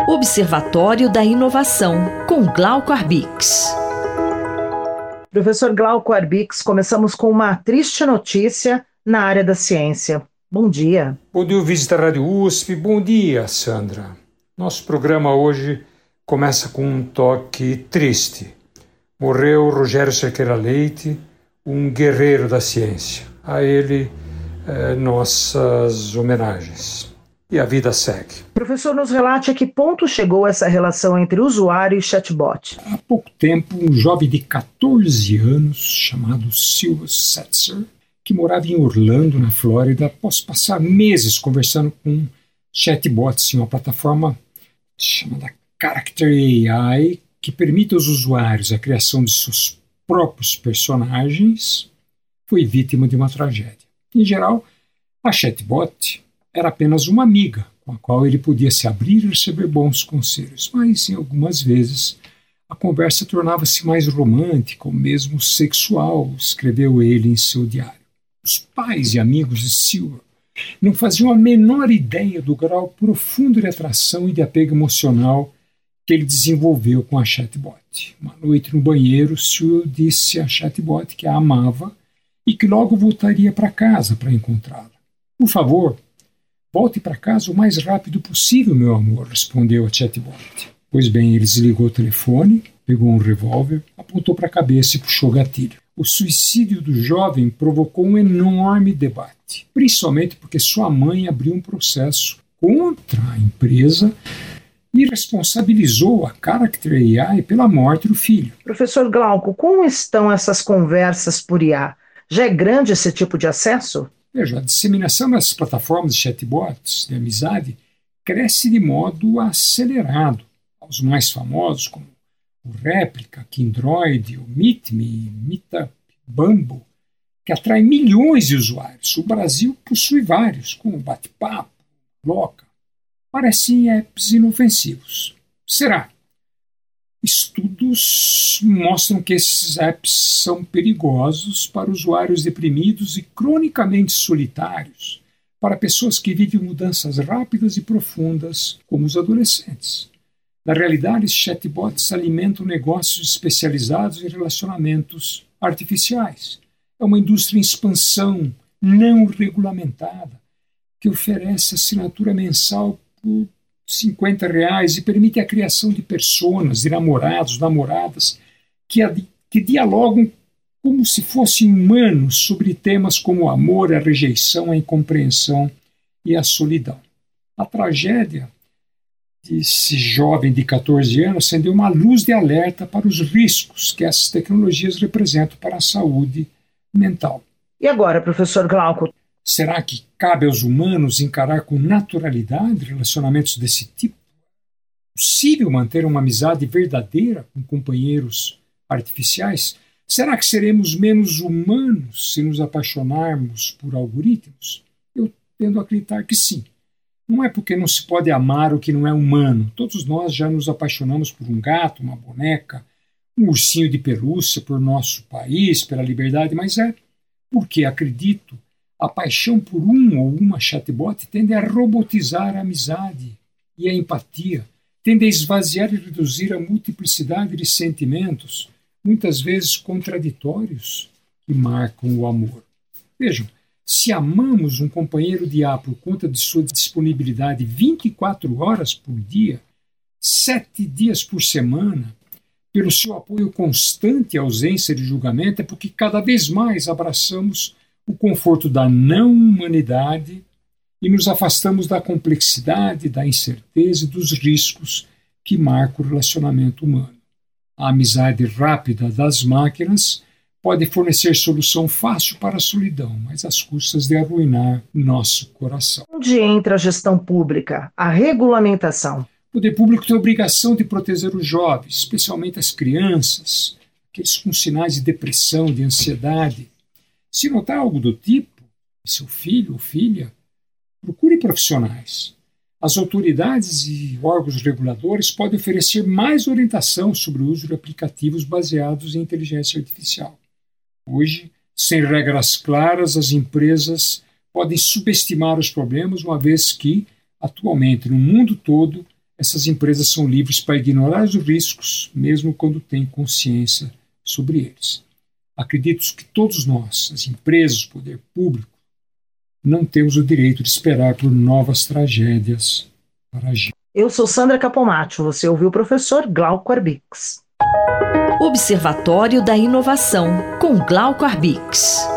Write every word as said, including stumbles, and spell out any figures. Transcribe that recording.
Observatório da Inovação, com Glauco Arbix. Professor Glauco Arbix, começamos com uma triste notícia na área da ciência. Bom dia. Bom dia, ouvinte da Rádio U S P. Bom dia, Sandra. Nosso programa hoje começa com um toque triste. Morreu Rogério Cerqueira Leite, um guerreiro da ciência. A ele, eh, nossas homenagens. E a vida segue. Professor, nos relate a que ponto chegou essa relação entre usuário e chatbot. Há pouco tempo, um jovem de catorze anos, chamado Silva Setzer, que morava em Orlando, na Flórida, após passar meses conversando com chatbots em uma plataforma chamada Character A I, que permite aos usuários a criação de seus próprios personagens, foi vítima de uma tragédia. Em geral, a chatbot era apenas uma amiga, com a qual ele podia se abrir e receber bons conselhos, mas, em algumas vezes, a conversa tornava-se mais romântica ou mesmo sexual, escreveu ele em seu diário. Os pais e amigos de Silva não faziam a menor ideia do grau profundo de atração e de apego emocional que ele desenvolveu com a chatbot. Uma noite no banheiro, Silva disse à chatbot que a amava e que logo voltaria para casa para encontrá-la. Por favor, volte para casa o mais rápido possível, meu amor, respondeu a chatbot. Pois bem, ele desligou o telefone, pegou um revólver, apontou para a cabeça e puxou o gatilho. O suicídio do jovem provocou um enorme debate, principalmente porque sua mãe abriu um processo contra a empresa e responsabilizou a Character A I pela morte do filho. Professor Glauco, como estão essas conversas por I A? Já é grande esse tipo de acesso? Veja, a disseminação das plataformas de chatbots de amizade cresce de modo acelerado. Os mais famosos, como o Réplica, Kindroid, o MeetMe, Meetup, Bumble, que atrai milhões de usuários. O Brasil possui vários, como Bate-Papo, Loca. Parecem apps inofensivos. Será? Estudos mostram que esses apps são perigosos para usuários deprimidos e cronicamente solitários, para pessoas que vivem mudanças rápidas e profundas, como os adolescentes. Na realidade, esses chatbots alimentam negócios especializados em relacionamentos artificiais. É uma indústria em expansão, não regulamentada, que oferece assinatura mensal por cinquenta reais e permite a criação de personas, de namorados, namoradas, que, que dialogam como se fossem humanos sobre temas como o amor, a rejeição, a incompreensão e a solidão. A tragédia desse jovem de catorze anos acendeu uma luz de alerta para os riscos que essas tecnologias representam para a saúde mental. E agora, professor Glauco? Será que cabe aos humanos encarar com naturalidade relacionamentos desse tipo? É possível manter uma amizade verdadeira com companheiros artificiais? Será que seremos menos humanos se nos apaixonarmos por algoritmos? Eu tendo a acreditar que sim. Não é porque não se pode amar o que não é humano. Todos nós já nos apaixonamos por um gato, uma boneca, um ursinho de pelúcia, por nosso país, pela liberdade, mas é porque, acredito, a paixão por um ou uma chatbot tende a robotizar a amizade e a empatia, tende a esvaziar e reduzir a multiplicidade de sentimentos, muitas vezes contraditórios, que marcam o amor. Vejam, se amamos um companheiro de I A por conta de sua disponibilidade vinte e quatro horas por dia, sete dias por semana, pelo seu apoio constante e ausência de julgamento, é porque cada vez mais abraçamos o conforto da não-humanidade e nos afastamos da complexidade, da incerteza e dos riscos que marcam o relacionamento humano. A amizade rápida das máquinas pode fornecer solução fácil para a solidão, mas às custas de arruinar nosso coração. Onde entra a gestão pública, a regulamentação? O poder público tem a obrigação de proteger os jovens, especialmente as crianças, aqueles com sinais de depressão, de ansiedade. Se notar algo do tipo, seu filho ou filha, procure profissionais. As autoridades e órgãos reguladores podem oferecer mais orientação sobre o uso de aplicativos baseados em inteligência artificial. Hoje, sem regras claras, as empresas podem subestimar os problemas, uma vez que, atualmente, no mundo todo, essas empresas são livres para ignorar os riscos, mesmo quando têm consciência sobre eles. Acredito que todos nós, as empresas, o poder público, não temos o direito de esperar por novas tragédias para agir. Eu sou Sandra Capomatto, você ouviu o professor Glauco Arbix. Observatório da Inovação, com Glauco Arbix.